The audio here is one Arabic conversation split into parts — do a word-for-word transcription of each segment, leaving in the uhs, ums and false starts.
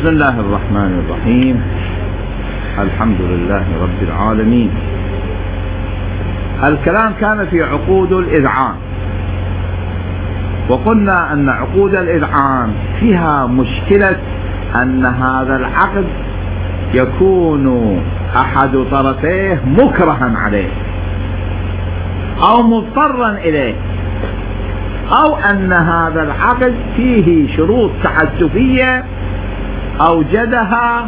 بسم الله الرحمن الرحيم. الحمد لله رب العالمين. الكلام كان في عقود الإذعان، وقلنا أن عقود الإذعان فيها مشكلة أن هذا العقد يكون أحد طرفيه مكرها عليه أو مضطرا إليه، أو أن هذا العقد فيه شروط تعسفية أوجدها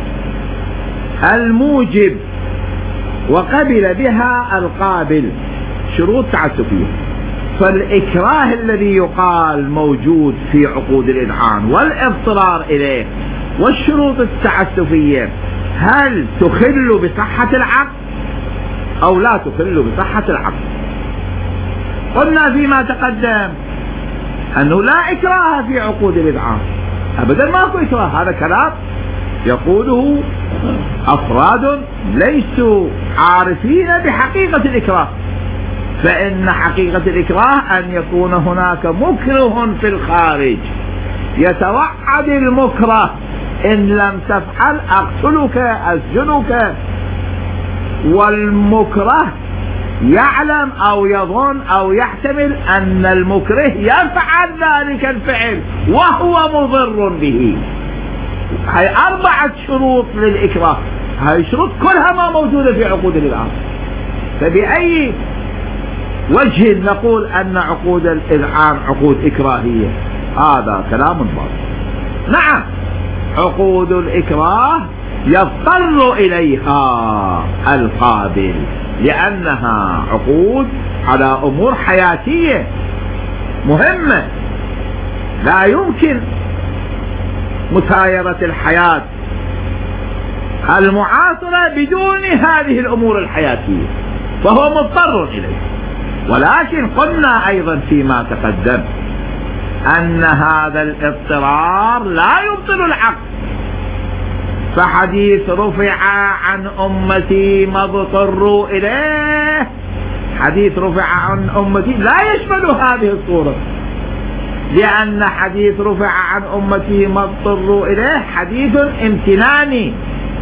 الموجب وقبل بها القابل، شروط تعسفية. فالإكراه الذي يقال موجود في عقود الإذعان والاضطرار إليه والشروط التعسفية، هل تخل بصحة العقد أو لا تخل بصحة العقد؟ قلنا فيما تقدم أنه لا إكراه في عقود الإذعان أبدا، ماكو إكراه. هذا كلام يقوله أفراد ليسوا عارفين بحقيقة الإكراه، فإن حقيقة الإكراه أن يكون هناك مكره في الخارج يتوعد المكره: إن لم تفعل أقتلك أسجنك، والمكره يعلم أو يظن أو يحتمل أن المكره يفعل ذلك الفعل وهو مضر به. هاي أربعة شروط للإكراه، هاي شروط كلها ما موجودة في عقود الإذعان. فبأي وجه نقول أن عقود الإذعان عقود إكراهية؟ هذا كلام باطل. نعم، عقود الإكراه يضطر إليها القابل لأنها عقود على أمور حياتية مهمة لا يمكن مسايرة الحياة المعاصرة بدون هذه الأمور الحياتية، فهو مضطر إليه. ولكن قلنا أيضا فيما تقدم أن هذا الاضطرار لا يبطل العقد، فحديث رفع عن أمتي ما اضطروا إليه، حديث رفع عن أمتي لا يشمل هذه الصورة، لأن حديث رفع عن أمتي ما اضطروا إليه حديث امتناني،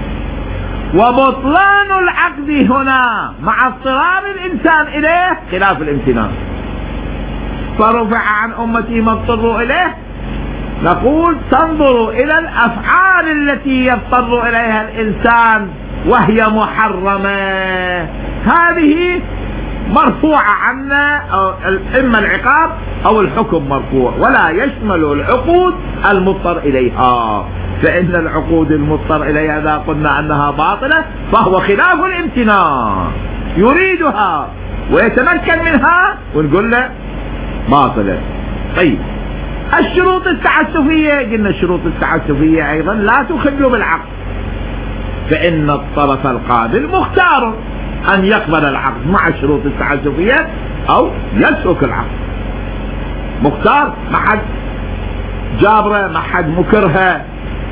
وبطلان العقد هنا مع اضطرار الإنسان إليه خلاف الامتنان. فرفع عن أمتي ما اضطروا إليه، نقول تنظر إلى الأفعال التي يضطر إليها الإنسان وهي محرمة، هذه مرفوعة عنا، إما العقاب أو الحكم مرفوع، ولا يشمل العقود المضطر إليها. فإن العقود المضطر إليها إذا قلنا أنها باطلة فهو خلاف الامتنان، يريدها ويتمكن منها ونقول له باطلة. طيب، الشروط التعسفية، قلنا الشروط التعسفية أيضا لا تخل بالعقد، فإن الطرف القابل مختار أن يقبل العقد مع الشروط التعسفية أو يترك العقد، مختار، ما حد جابره، ما حد مكرهه.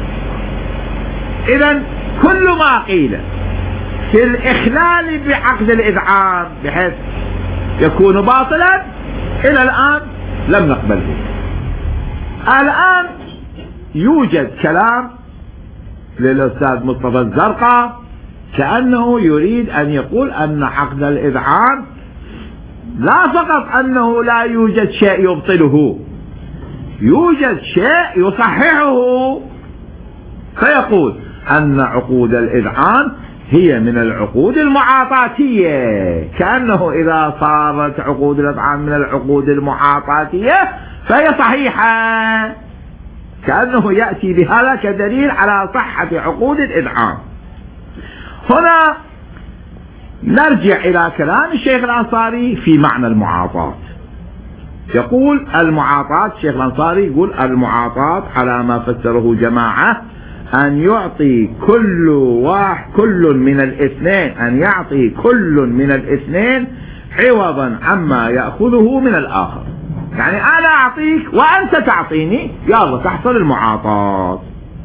إذن كل ما قيل في الإخلال بعقد الإذعان بحيث يكون باطلا إلى الآن لم نقبله. الآن يوجد كلام للأستاذ مصطفى الزرقاء كأنه يريد أن يقول أن عقد الإذعان لا فقط أنه لا يوجد شيء يبطله، يوجد شيء يصححه، فيقول أن عقود الإذعان هي من العقود المعاطاتية، كأنه إذا صارت عقود الإذعان من العقود المعاطاتية فهي صحيحة، كأنه يأتي بهذا كدليل على صحة عقود الإذعان. هنا نرجع إلى كلام الشيخ الأنصاري في معنى المعاطاة. يقول المعاطاة، الشيخ الأنصاري يقول المعاطاة على ما فسره جماعة أن يعطي كل واحد كل من الاثنين أن يعطي كل من الاثنين عوضا عما يأخذه من الآخر، يعني أنا أعطيك وأنت تعطيني، يلا تحصل المعاطاة،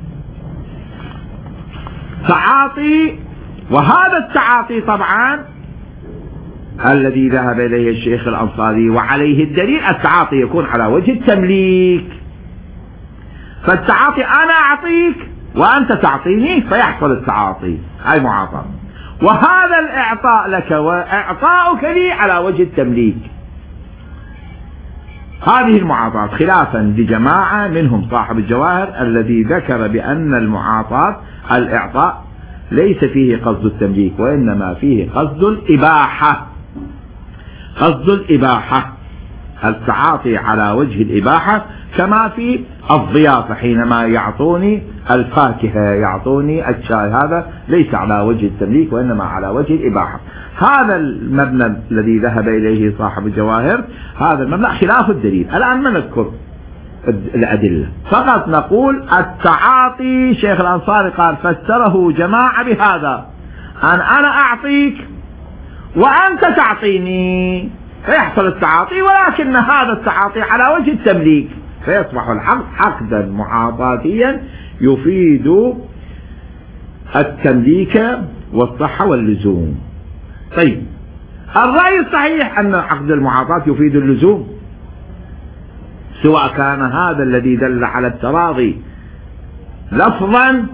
تعاطي. وهذا التعاطي طبعا الذي ذهب إليه الشيخ الأنصاري وعليه الدليل، التعاطي يكون على وجه التمليك. فالتعاطي أنا أعطيك وأنت تعطيني فيحصل التعاطي، هاي معاطاة. وهذا الإعطاء لك وإعطاؤك لي على وجه التمليك، هذه المعاطاة، خلافا لجماعة منهم صاحب الجواهر الذي ذكر بأن المعاطاة الإعطاء ليس فيه قصد التمليك وإنما فيه قصد الإباحة، قصد الإباحة، التعاطي على وجه الإباحة، كما في الضيافة حينما يعطوني الفاكهة يعطوني الشاي، هذا ليس على وجه التمليك وإنما على وجه الإباحة. هذا المبنى الذي ذهب إليه صاحب الجواهر، هذا المبنى خلاف الدليل. الآن ما نذكر الأدلة، فقط نقول التعاطي، شيخ الأنصاري قال فسره جماعة بهذا، أن أنا أعطيك وأنت تعطيني فيحصل التعاطي، ولكن هذا التعاطي على وجه التمليك، فيصبح العقد عقدا معاطاتيا يفيد التمليك والصحة واللزوم. طيب، الرأي الصحيح أن عقد المعاطاة يفيد اللزوم، سواء كان هذا الذي دل على التراضي لفظا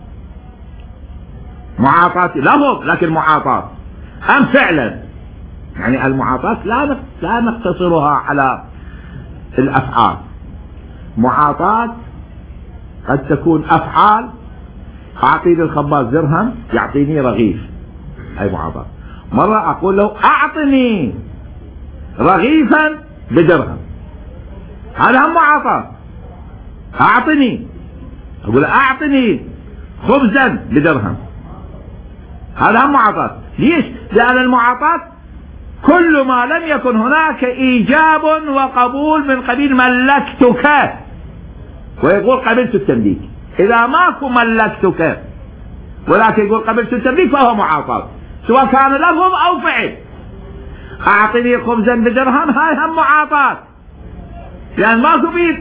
معاطاة لفظ لكن معاطاة، أم فعلا. يعني المعاطاة لا لا نقتصرها على الأفعال، معاطاة قد تكون أفعال، أعطي للخباز درهم يعطيني رغيف، هاي معاطاة. مرة أقول له أعطني رغيفا بدرهم، هذا هم معاطاة. أعطني، أقول أعطني خبزا بدرهم، هذا هم معاطاة. ليش؟ لأن المعاطاة كل ما لم يكن هناك إيجاب وقبول من قبيل ملكتك، ويقول قبلت التمليك. إذا ماكو ملكتك ولكن يقول قبلت التمليك فهو معاطاة، سواء كان لفظ أو فعل. أعطني خبزا بدرهم، هاي هم معاطاة، لأن ماكو بيد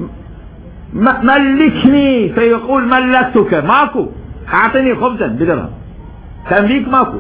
ملكني فيقول ملكتك، ماكو. أعطني خبزا بدرهم، تمليك ماكو،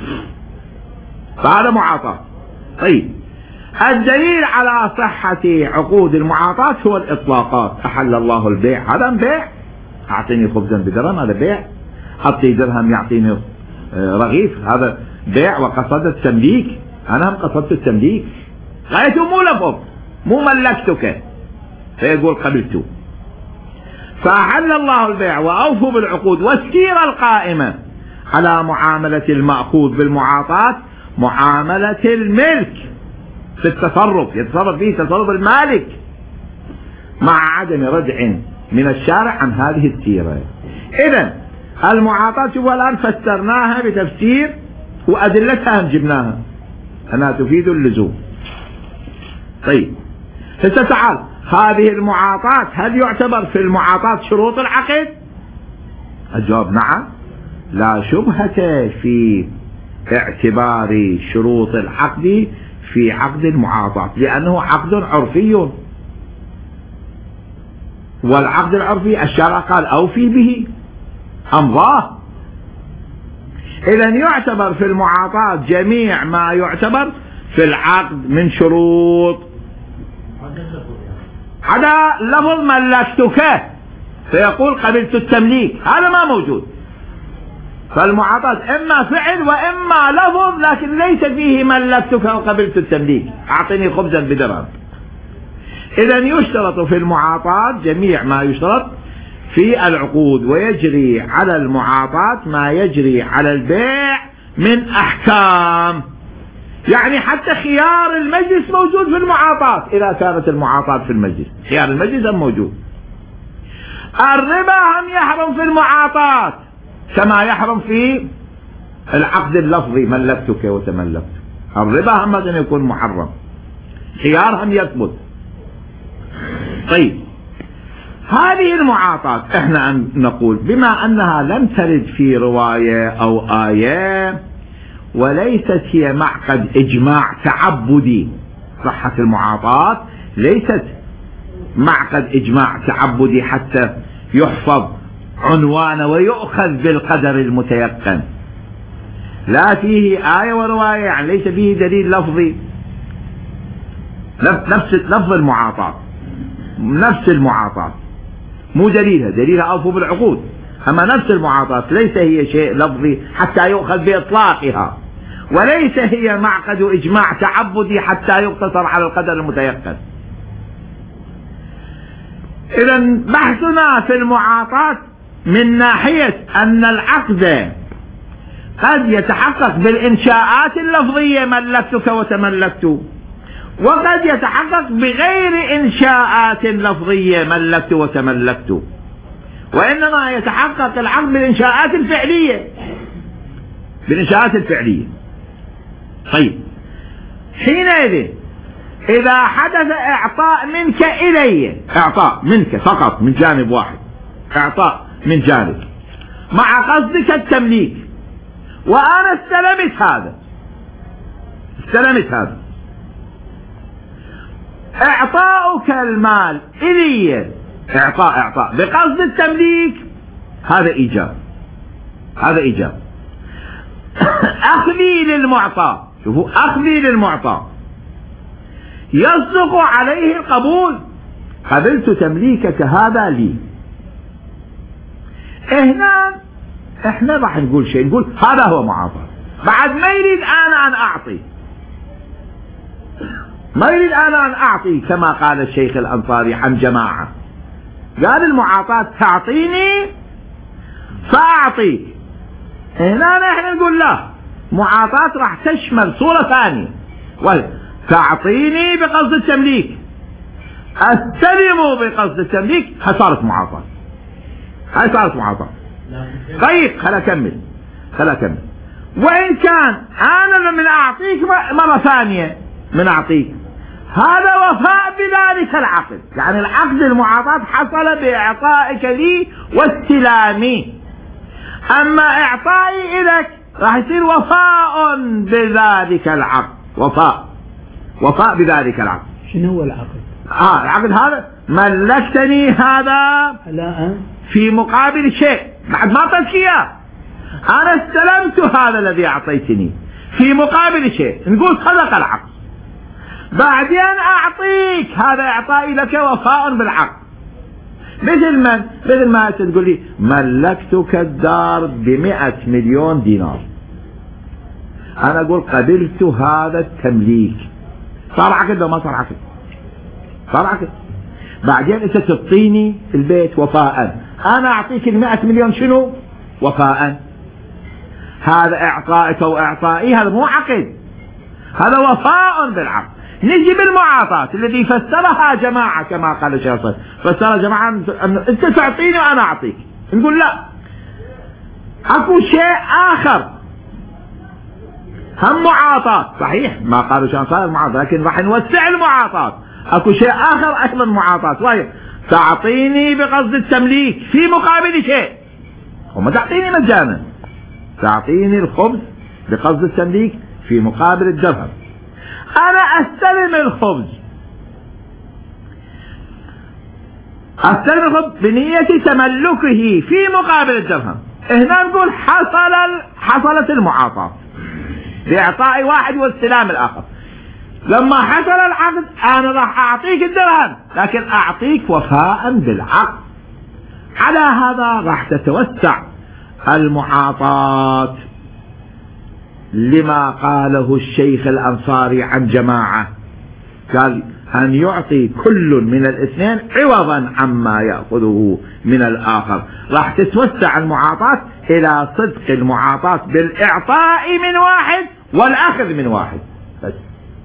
فهذا معاطاة. طيب، الدليل على صحة عقود المعاطاة هو الإطلاقات. أحل الله البيع، هذا بيع، أعطيني خبزا بدرهم، هذا بيع. أعطي درهم يعطيني رغيف، هذا بيع وقصد التمليك، أنا هم قصدت التمليك، غايته مو لفظ، مو ملكتك فيقول قبلته. فأحل الله البيع وأوفوا بالعقود، والسيرة القائمة على معاملة المأخوذ بالمعاطاة معاملة الملك في التصرف، يتصرف فيه تصرف المالك مع عدم ردع من الشارع عن هذه السيرة. إذن المعاطاة شوفوا الآن فسرناها بتفسير وأدلتها جبناها أنها تفيد اللزوم. طيب، هسه تعال، هذه المعاطاة هل يعتبر في المعاطاة شروط العقد؟ الجواب نعم، لا شبهة في اعتبار شروط العقد في عقد المعاطاة، لأنه عقد عرفي، والعقد العرفي الشرع قال أوفي به أمضاه. إذن يعتبر في المعاطاة جميع ما يعتبر في العقد من شروط، عدا لفظ ملكتك فيقول قبلت التمليك، هذا ما موجود. فالمعاطاة إما فعل وإما لفظ، لكن ليس فيه ملكتك وقبلت التمليك، أعطني خبزا بدرهم. إذن يشترط في المعاطاة جميع ما يشترط في العقود، ويجري على المعاطاة ما يجري على البيع من أحكام. يعني حتى خيار المجلس موجود في المعاطاة، إذا كانت المعاطاة في المجلس، خيار المجلس هم موجود. الربا هم يحرم في المعاطاة كما يحرم في العقد اللفظي ملكتك وتملكت، الربا هم أن يكون محرم، خيار هم يثبت. طيب، هذه المعاطاة احنا نقول بما أنها لم ترد في رواية أو آية، وليست هي معقد إجماع تعبدي، صحة المعاطاة ليست معقد إجماع تعبدي حتى يحفظ عنوانه ويؤخذ بالقدر المتيقن، لا فيه آية ورواية، يعني ليس فيه دليل لفظي، نفس لفظ المعاطاة، نفس المعاطاة مو دليلها، دليلها أوفوا بالعقود، أما نفس المعاطاة ليس هي شيء لفظي حتى يؤخذ بإطلاقها، وليس هي معقد إجماع تعبدي حتى يقتصر على القدر المتيقن. إذا بحثنا في المعاطاة من ناحية أن العقد قد يتحقق بالإنشاءات اللفظية ملكتك وتملكت، وقد يتحقق بغير إنشاءات لفظية ملكت وتملكت، وإنما يتحقق العقد بالإنشاءات الفعلية بالإنشاءات الفعلية. طيب حينئذ إذا حدث إعطاء منك إلي، إعطاء منك فقط من جانب واحد، إعطاء من جانب مع قصدك التمليك، وأنا استلمت هذا استلمت هذا إعطاؤك المال إلي، إعطاء إعطاء بقصد التمليك، هذا إيجاب هذا إيجاب. أخذي للمعطى، شوفوا أخذي للمعطى يصدق عليه القبول، قبلت تمليكك هذا لي. هنا احنا راح نقول شيء، نقول هذا هو معاطاة، بعد ما يريد انا ان اعطي، ما يريد انا ان اعطي كما قال الشيخ الانصاري عن جماعة، قال المعاطاة تعطيني فاعطيك. هنا احنا نقول لا، معاطاة راح تشمل صورة ثانية، وهي تعطيني بقصد التمليك، استلم بقصد التمليك، صارت معاطاة، هاي صارت معاطاة. طيب خلا كمل خلا كمل وإن كان أنا من أعطيك مرة ثانية من أعطيك، هذا وفاء بذلك العقد، يعني العقد المعاطاة حصل بإعطائك لي واستلامي، أما إعطائي إليك راح يصير وفاء بذلك العقد، وفاء وفاء بذلك العقد. شنو هو العقد؟ آه العقد هذا ملكتني هذا لا في مقابل شيء بعد ما أعطيتك إياه، أنا استلمت هذا الذي أعطيتني في مقابل شيء، نقول صدق العقد، بعدين أعطيك هذا إعطائي لك وفاء بالعقد. مثل من مثل ما تقول لي ملكتك الدار بمئة مليون دينار، أنا أقول قبلت هذا التمليك، صار عقد ولا ما صار عقد؟ صار عقد. بعدين أنت تعطيني البيت وفاء، أنا أعطيك المئة مليون شنو؟ وفاء. هذا إعطائك وإعطائي، هذا مو عقد، هذا وفاء بالعقد. نجي بالمعاطاة الذي فسرها جماعة كما قال الشيخ صالح، فسرها جماعة أن أنت تعطيني وأنا أعطيك، نقول لا، أكو شيء آخر هم معاطاة، صحيح ما قالوا الشيخ صالح معاطاة، لكن راح نوسع المعاطاة، أكو شيء آخر أيضا معاطاة، وهي تعطيني بقصد التمليك في مقابل شيء، وما تعطيني مجانا، تعطيني الخبز بقصد التمليك في مقابل الدرهم، أنا أستلم الخبز أستلم الخبز بنية تملكه في مقابل الدرهم. هنا نقول حصل حصلت المعاطاة بإعطاء واحد واستلام الآخر. لما حصل العقد أنا راح أعطيك الدرهم، لكن أعطيك وفاء بالعقد. على هذا راح تتوسع المعاطاة لما قاله الشيخ الأنصاري عن جماعة، قال أن يعطي كل من الاثنين عوضا عما يأخذه من الآخر. راح تتوسع المعاطاة إلى صدق المعاطاة بالإعطاء من واحد والأخذ من واحد بس.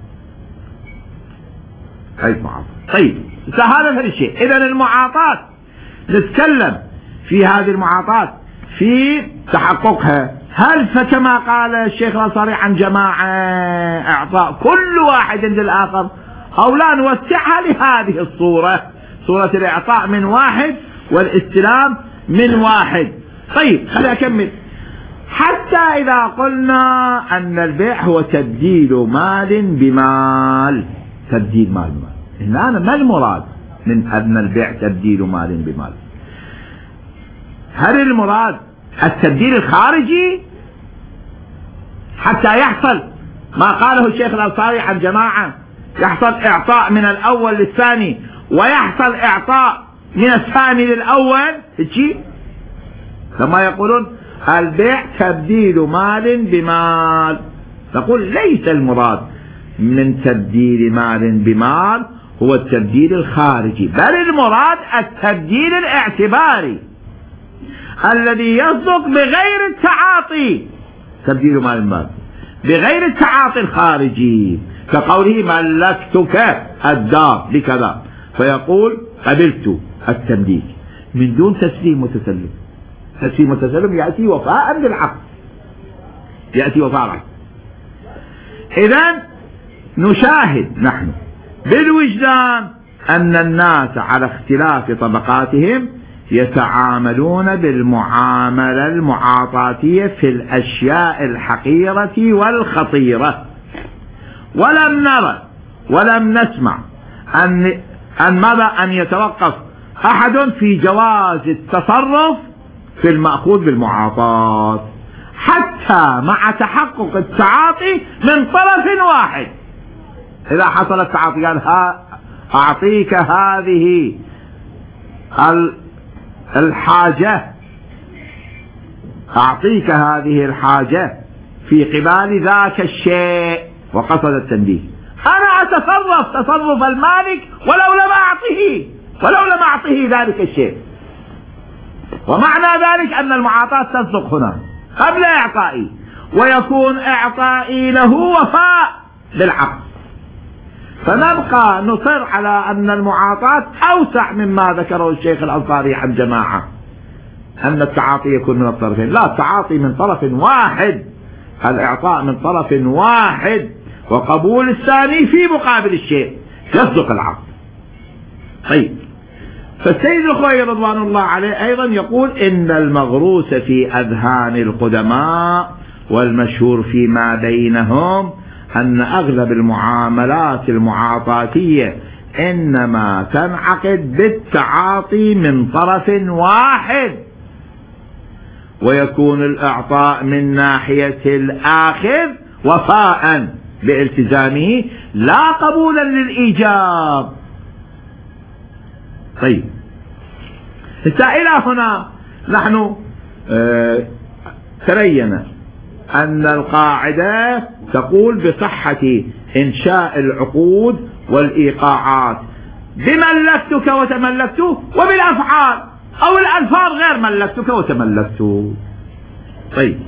هاي معاطاة. طيب هذا الشيء. إذا المعاطاة نتكلم في هذه المعاطاة في تحققها، هل فكما قال الشيخ الأنصاري عن جماعة إعطاء كل واحد للآخر، أو لا نوسعها لهذه الصورة، صورة الإعطاء من واحد والاستلام من واحد. طيب خليني أكمل. حتى إذا قلنا أن البيع هو تبديل مال بمال، تبديل مال بمال، هنا أنا ما المراد من أن البيع تبديل مال بمال؟ هل المراد التبديل الخارجي حتى يحصل ما قاله الشيخ الأنصاري عن جماعة، يحصل إعطاء من الأول للثاني ويحصل إعطاء من الثاني للأول، هيك لما يقولون البيع تبديل مال بمال، نقول ليس المراد من تبديل مال بمال هو التبديل الخارجي، بل المراد التبديل الاعتباري الذي يصدق بغير التعاطي، تبديل مال بمال بغير التعاطي الخارجي، كقوله ملكتك الدار بكذا، فيقول قبلت التمليك من دون تسليم وتسلم. تسليم وتسلم يأتي وفاء بالعقد، يأتي وفاء بالعقد. إذن نشاهد نحن بالوجدان أن الناس على اختلاف طبقاتهم يتعاملون بالمعاملة المعاطاتية في الأشياء الحقيرة والخطيرة، ولم نرى ولم نسمع أن أن ماذا أن يتوقف أحد في جواز التصرف في المأخوذ بالمعاطاة حتى مع تحقق التعاطي من طرف واحد. إذا حصل التعاطي قال ها أعطيك هذه الحاجة، أعطيك هذه الحاجة في قبال ذاك الشيء، وقصد التنبيه، أنا أتصرف تصرف المالك ولو لم أعطه ولو لم أعطه ذلك الشيء. ومعنى ذلك أن المعاطاة تصدق هنا قبل إعطائي، ويكون إعطائي له وفاء بالعقد. فنبقى نصر على أن المعاطاة أوسع مما ذكره الشيخ الأنصاري عن جماعة، أن التعاطي يكون من الطرفين. لا، التعاطي من طرف واحد، الإعطاء من طرف واحد، وقبول الثاني في مقابل الشيء يصدق العقد. طيب، فالسيد الخوئي رضوان الله عليه أيضا يقول إن المغروس في أذهان القدماء والمشهور فيما بينهم أن أغلب المعاملات المعاطاتية إنما تنعقد بالتعاطي من طرف واحد، ويكون الإعطاء من ناحية الآخذ وفاء بالتزامه لا قبولا للإيجاب. طيب، إلى هنا نحن اه تبين أن القاعدة تقول بصحة إنشاء العقود والإيقاعات بملكتك وتملكت وبالأفعال أو الألفاظ غير ملكتك وتملكت. طيب،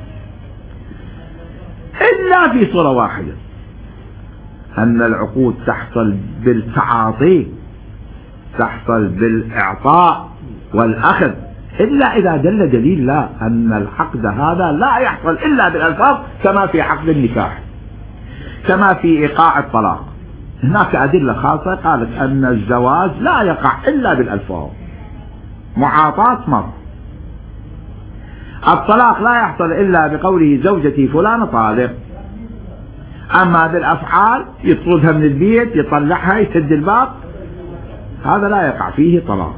إلا في صورة واحدة، أن العقود تحصل بالتعاطي، تحصل بالإعطاء والأخذ، إلا إذا دل دليل لا أن العقد هذا لا يحصل إلا بالألفاظ، كما في عقد النكاح، كما في إيقاع الطلاق. هناك أدلة خاصة قالت أن الزواج لا يقع إلا بالألفاظ، معاطاة مر. الطلاق لا يحصل إلا بقوله زوجتي فلانة طالق. أما بالأفعال يطردها من البيت، يطلعها، يسد الباب، هذا لا يقع فيه طلاق.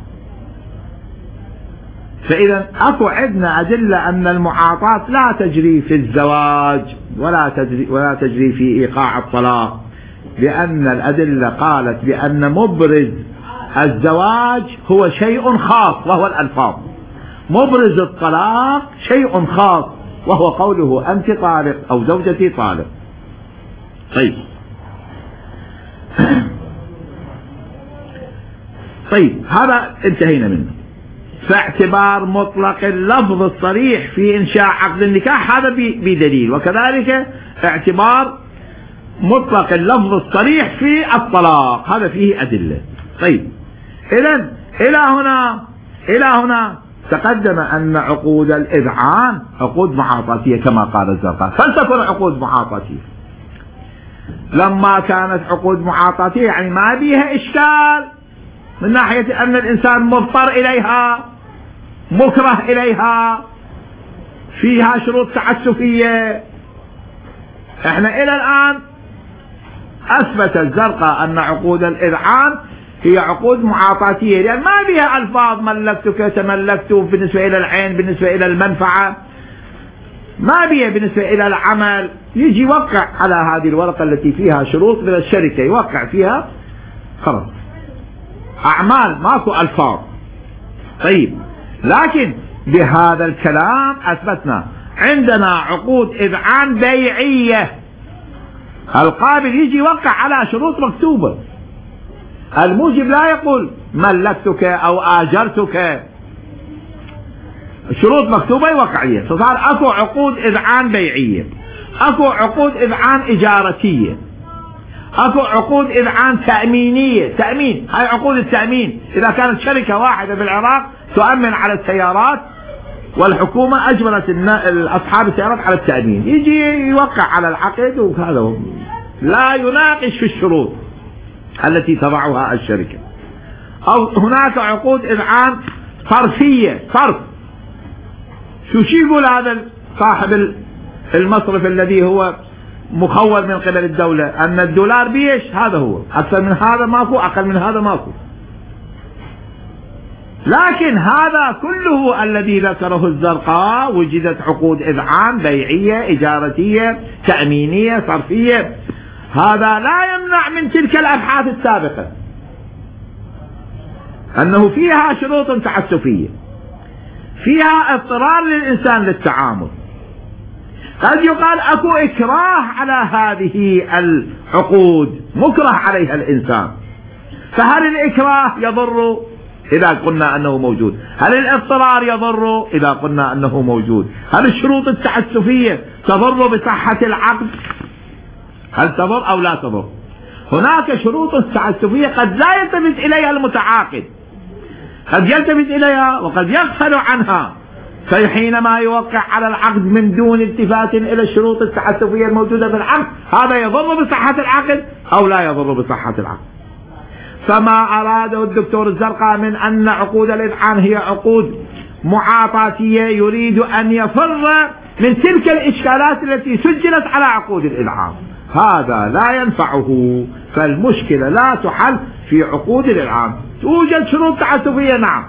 فإذا أكو عندنا أدلة أن المعاطاة لا تجري في الزواج ولا تجري, ولا تجري في إيقاع الطلاق، لأن الأدلة قالت بأن مبرز الزواج هو شيء خاص وهو الألفاظ، مبرز الطلاق شيء خاص وهو قوله أنت طالق أو زوجتي طالق. طيب طيب هذا انتهينا منه. فاعتبار مطلق اللفظ الصريح في إنشاء عقد النكاح هذا بدليل، وكذلك اعتبار مطلق اللفظ الصريح في الطلاق هذا فيه أدلة. طيب، إذن إلى هنا إلى هنا تقدم أن عقود الإذعان عقود معاطاتية كما قال الزرقاء، فلتكن عقود معاطاتية. لما كانت عقود معاطاتية يعني ما بيها إشكال من ناحية أن الإنسان مضطر إليها، مكره إليها، فيها شروط تعسفية. احنا إلى الآن أثبت الزرقاء أن عقود الإذعان هي عقود معاطاتية، لأن ما بيها ألفاظ ملكتك تملكت بالنسبة إلى العين، بالنسبة إلى المنفعة، ما بيها بالنسبة إلى العمل. يجي يوقع على هذه الورقة التي فيها شروط من الشركة، يوقع فيها خلاص، أعمال ماكو ألفاظ. طيب، لكن بهذا الكلام أثبتنا عندنا عقود إذعان بيعية، القابل يجي يوقع على شروط مكتوبة، الموجب لا يقول ملكتك أو آجرتك، شروط مكتوبة يوقع عليها. فصار أكو عقود إذعان بيعية، أكو عقود إذعان إجارتية، أكو عقود إذعان تأمينية. تأمين، هاي عقود التأمين إذا كانت شركة واحدة في العراق تؤمن على السيارات والحكومة أجبرت أصحاب السيارات على التأمين، يجي يوقع على العقد وهذا لا يناقش في الشروط التي تضعها الشركة. أو هناك عقود إذعان صرفية، صرف، شو شي يقول هذا صاحب المصرف الذي هو مخول من قبل الدولة أن الدولار بيش هذا هو، أكثر من هذا ماكو، أقل من هذا ماكو. لكن هذا كله الذي ذكره الزرقاء وجدت عقود إذعان بيعية إجارتية تأمينية صرفية، هذا لا يمنع من تلك الأبحاث السابقة أنه فيها شروط تعسفية، فيها اضطرار للإنسان للتعامل. قد يقال أكو إكراه على هذه العقود، مكره عليها الإنسان، فهل الإكراه يضر إذا قلنا أنه موجود؟ هل الاضطرار يضر إذا قلنا أنه موجود؟ هل الشروط التعسفية تضر بصحة العقد؟ هل تضر أو لا تضر؟ هناك شروط تعسفية قد لا يلتفت إليها المتعاقد، قد يلتفت إليها وقد يغفل عنها، فحينما يوقع على العقد من دون التفات إلى الشروط التعسفية الموجودة في العقد، هذا يضر بصحة العقد أو لا يضر بصحة العقد. فما أراده الدكتور الزرقاء من أن عقود الإذعان هي عقود معاطاتية، يريد أن يفر من تلك الإشكالات التي سجلت على عقود الإذعان، هذا لا ينفعه. فالمشكلة لا تحل في عقود الإذعان. توجد شروط تعسفية نعم،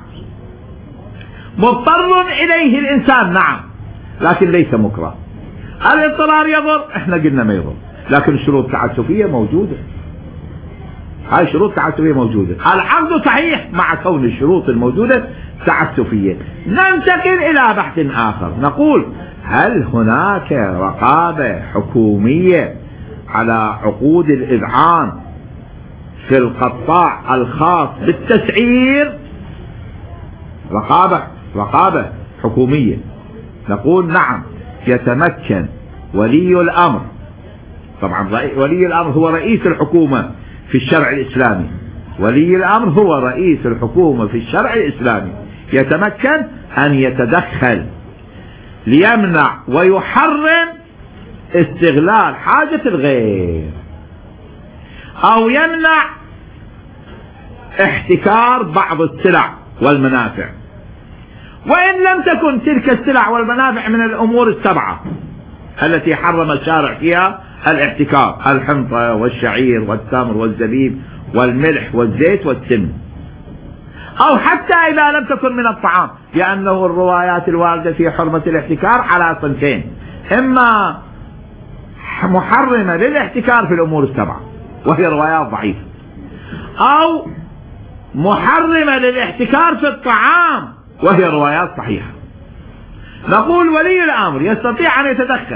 مضطر إليه الإنسان نعم، لكن ليس مكره. الاضطرار يضر، احنا قلنا ما يضر، لكن الشروط التعسفية موجودة، هاي شروط تعسفية موجودة. العقد صحيح مع كون الشروط الموجودة تعسفية. ننتقل إلى بحث آخر، نقول هل هناك رقابة حكومية على عقود الإذعان في القطاع الخاص بالتسعير؟ رقابة رقابة حكومية. نقول نعم، يتمكن ولي الأمر، طبعا ولي الأمر هو رئيس الحكومة في الشرع الإسلامي، ولي الأمر هو رئيس الحكومة في الشرع الإسلامي، يتمكن أن يتدخل ليمنع ويحرم استغلال حاجة الغير، أو يمنع احتكار بعض السلع والمنافع، وإن لم تكن تلك السلع والمنافع من الأمور السبعة التي حرم الشارع فيها الاحتكار، الحنطة والشعير والتمر والزبيب والملح والزيت والسمن، أو حتى إذا لم تكن من الطعام، لأنه الروايات الواردة في حرمة الاحتكار على صنفين: إما محرمة للاحتكار في الأمور السبعة وهي روايات ضعيفة، أو محرمة للاحتكار في الطعام وهي روايات صحيحة. نقول ولي الأمر يستطيع أن يتدخل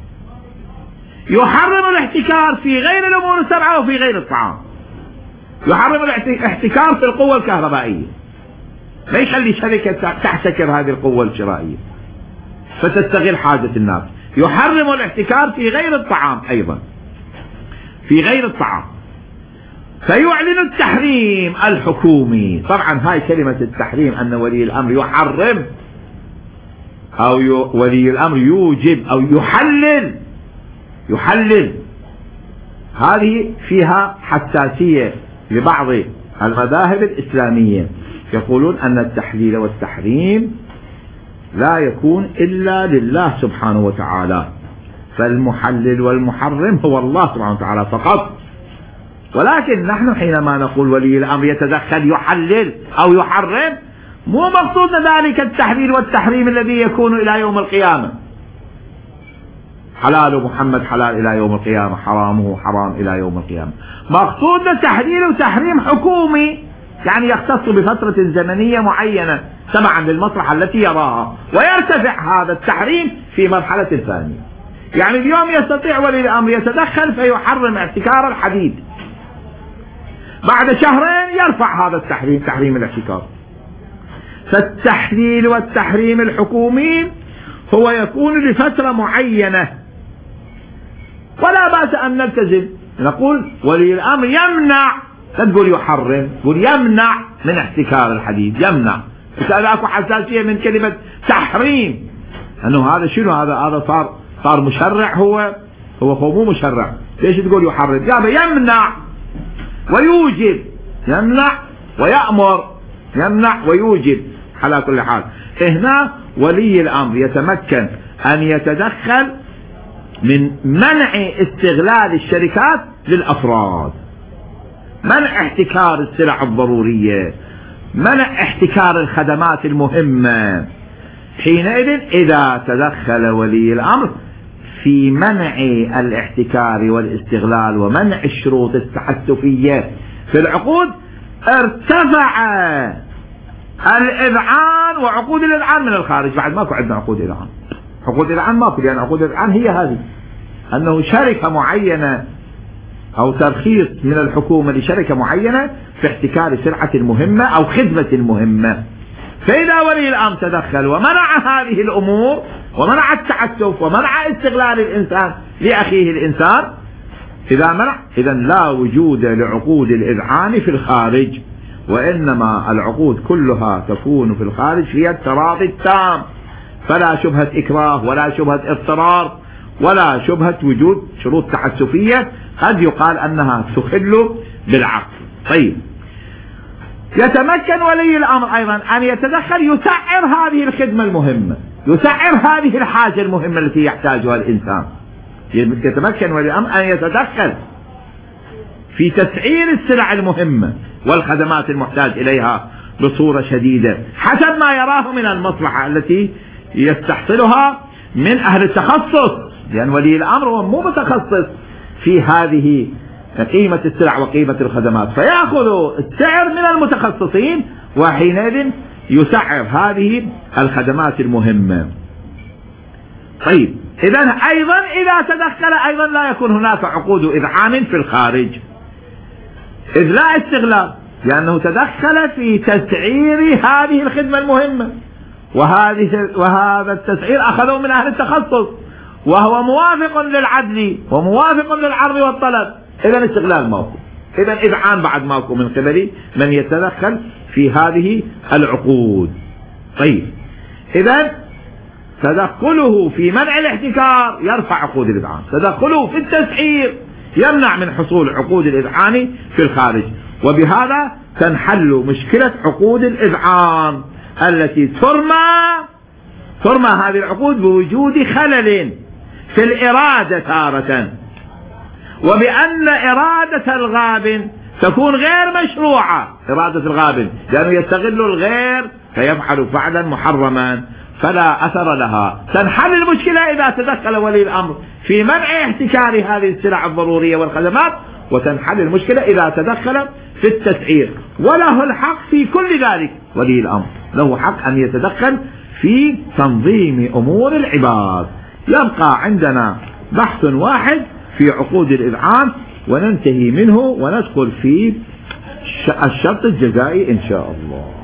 يحرم الاحتكار في غير الأمور السبعة وفي غير الطعام. يحرم الاحتكار في القوة الكهربائية، لا يخلي شركة تحتكر هذه القوة الشرائية فتستغل حاجة الناس. يحرم الاحتكار في غير الطعام أيضا، في غير الطعام، فيعلن التحريم الحكومي. طبعا هاي كلمة التحريم أن ولي الأمر يحرم أو ولي الأمر يوجب أو يحلل، يحلل هذه فيها حساسية لبعض المذاهب الإسلامية، يقولون أن التحليل والتحريم لا يكون إلا لله سبحانه وتعالى، فالمحلل والمحرم هو الله سبحانه وتعالى فقط. ولكن نحن حينما نقول ولي الأمر يتدخل يحلل أو يحرم، مو مقصودنا ذلك التحليل والتحريم الذي يكون إلى يوم القيامة، حلال محمد حلال إلى يوم القيامة، حرامه حرام إلى يوم القيامة. مقصودنا تحليل وتحريم حكومي، يعني يختص بفترة زمنية معينة تبعا للمصلحة التي يراها، ويرتفع هذا التحريم في مرحلة ثانية. يعني اليوم يستطيع ولي الأمر يتدخل فيحرم احتكار الحديد، بعد شهرين يرفع هذا التحريم، تحريم الاحتكار. فالتحليل والتحريم الحكومي هو يكون لفترة معينة، ولا بأس أن نلتزم نقول ولي الأمر يمنع، لا تقول يحرم، تقول يمنع من احتكار الحديد، يمنع. إذا اكو حساسية من كلمة تحريم، أنه هذا شنو، هذا هذا صار صار مشرع، هو هو مو مشرع، ليش تقول يحرم؟ قال يمنع ويوجب، يمنع ويأمر، يمنع ويوجب. على كل حال هنا ولي الأمر يتمكن أن يتدخل من منع استغلال الشركات للأفراد، منع احتكار السلع الضرورية، منع احتكار الخدمات المهمة. حينئذ إذا تدخل ولي الأمر في منع الاحتكار والاستغلال ومنع الشروط التحسفية في العقود، ارتفع الإذعان وعقود الإذعان من الخارج. بعد ماكو عندنا عقود إذعان، عقود الإذعان ماكو، لأن عقود الإذعان هي هذه، أنه شركة معينة أو ترخيص من الحكومة لشركة معينة في احتكار سلعة مهمة أو خدمة مهمة. فإذا ولي الأمر تدخل ومنع هذه الأمور ومنع التعسف ومنع استغلال الإنسان لأخيه الإنسان، إذا منع، إذا لا وجود لعقود الإذعان في الخارج، وإنما العقود كلها تكون في الخارج هي التراضي التام، فلا شبهة إكراه ولا شبهة اضطرار ولا شبهة وجود شروط تعسفية قد يقال أنها تخل بالعقد. طيب، يتمكن ولي الأمر أيضا أن يتدخل يسعر هذه الخدمة المهمة، يسعر هذه الحاجة المهمة التي يحتاجها الإنسان. يتمكن ولي الأمر أن يتدخل في تسعير السلع المهمة والخدمات المحتاج إليها بصورة شديدة حسب ما يراه من المصلحة التي يستحصلها من أهل التخصص، لأن ولي الأمر هو مو متخصص في هذه قيمة السلع وقيمة الخدمات، فيأخذ السعر من المتخصصين وحينئذ يسعر هذه الخدمات المهمة. طيب، إذا أيضا إذا تدخل أيضا لا يكون هناك عقود إذعان في الخارج، إذ لا استغلال، لأنه تدخل في تسعير هذه الخدمة المهمة، وهذه وهذا التسعير أخذه من أهل التخصص، وهو موافق للعدل وموافق للعرض والطلب، إذا استغلال ماكو، إذا إذعان بعد ماكو من قبل من يتدخل في هذه العقود. طيب، إذا تدخله في منع الاحتكار يرفع عقود الإذعان، تدخله في التسعير يمنع من حصول عقود الإذعان في الخارج، وبهذا تنحل مشكلة عقود الإذعان التي ترمى ترمى هذه العقود بوجود خلل في الإرادة تارة، وبأن إرادة الغابن تكون غير مشروعة، إرادة الغابن لأنه يستغل الغير فيفعل فعلا محرما فلا أثر لها. تنحل المشكلة إذا تدخل ولي الأمر في منع احتكار هذه السلع الضرورية والخدمات، وتنحل المشكلة إذا تدخل في التسعير، وله الحق في كل ذلك. ولي الأمر له حق أن يتدخل في تنظيم أمور العباد. يبقى عندنا بحث واحد في عقود الإذعان وننتهي منه وندخل في الشرط الجزائي إن شاء الله.